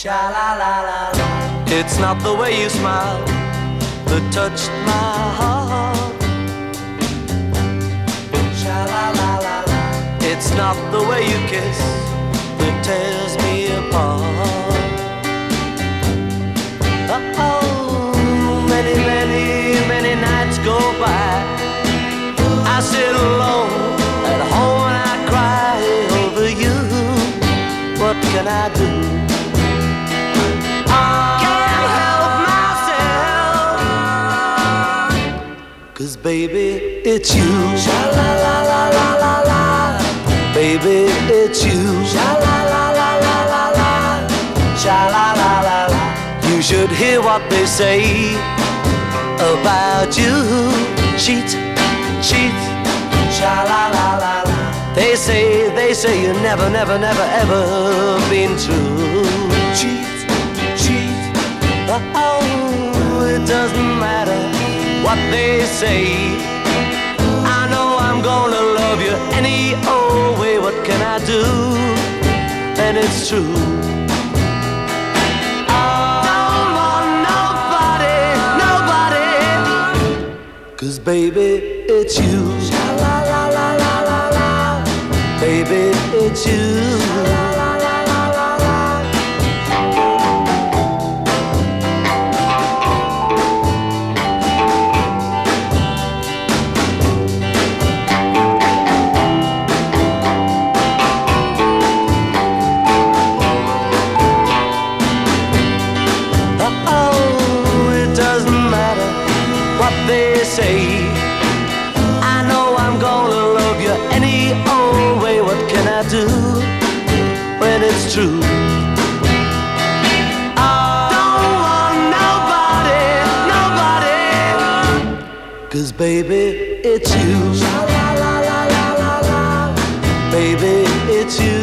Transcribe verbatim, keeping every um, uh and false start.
Sha-la-la-la-la. It's not the way you smile that touched my heart. Sha-la-la-la-la. It's not the way you kiss that tears me apart. Oh, many, many, many nights go by. I sit alone at home and I cry over you. What can I do? Can't help myself. 'Cause baby, it's you. Sha-la-la-la-la-la-la. Baby, it's you. Sha-la-la-la-la-la-la. Sha-la-la-la-la. You should hear what they say about you. Cheat, cheat, sha-la-la-la-la. They say, they say you never, never, never, ever been true. Cheat, cheat, oh, it doesn't matter what they say. I know I'm gonna love you any old way. What can I do? And it's true. Cause baby, it's you. Sha-la-la-la-la-la-la. Baby, it's you. Sha-la-la-la-la-la-la. Oh, it doesn't matter what they say. I know I'm gonna love you any old way. What can I do when it's true? I don't want nobody, nobody. 'Cause baby, it's you. Sha-la-la-la-la-la-la. Baby, it's you.